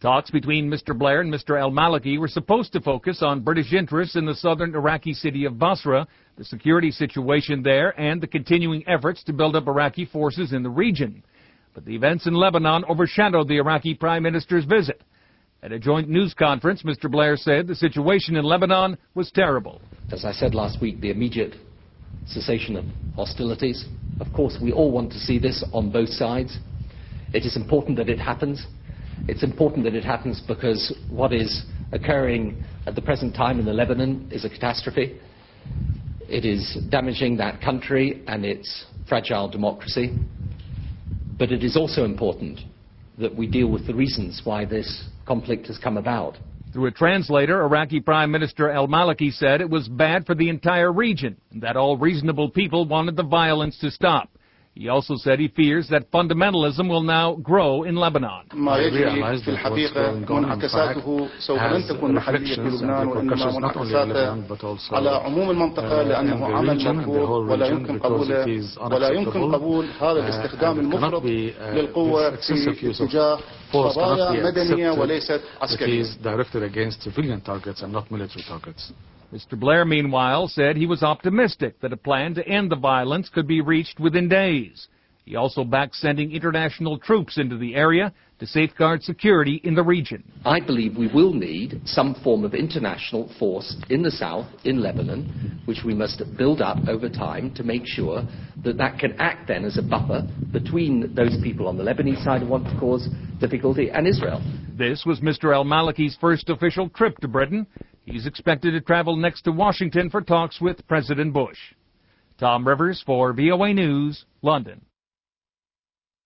Talks between Mr. Blair and Mr. al-Maliki were supposed to focus on British interests in the southern Iraqi city of Basra, the security situation there, and the continuing efforts to build up Iraqi forces in the region. But the events in Lebanon overshadowed the Iraqi Prime Minister's visit. At a joint news conference, Mr. Blair said the situation in Lebanon was terrible. As I said last week, the immediate cessation of hostilities. Of course, we all want to see this on both sides. It is important that it happens. It's important that it happens because what is occurring at the present time in Lebanon is a catastrophe. It is damaging that country and its fragile democracy. But it is also important that we deal with the reasons why this conflict has come about. Through a translator, Iraqi Prime Minister al-Maliki said it was bad for the entire region and that all reasonable people wanted the violence to stop. He also said he fears that fundamentalism will now grow in Lebanon. ما يجري في الحقيقة منعكساته سوف لن تكون محلية في لبنان وإنما منعكسات على عموم المنطقة لأنه عمل مرفوض ولا يمكن قبول هذا الاستخدام المفرط للقوة في اتجاه قضايا مدنية وليست عسكرية. Mr. Blair, meanwhile, said he was optimistic that a plan to end the violence could be reached within days. He also backed sending international troops into the area to safeguard security in the region. I believe we will need some form of international force in the south, in Lebanon, which we must build up over time to make sure that that can act then as a buffer between those people on the Lebanese side who want to cause difficulty and Israel. This was Mr. al-Maliki's first official trip to Britain. He's expected to travel next to Washington for talks with President Bush. Tom Rivers for VOA News, London.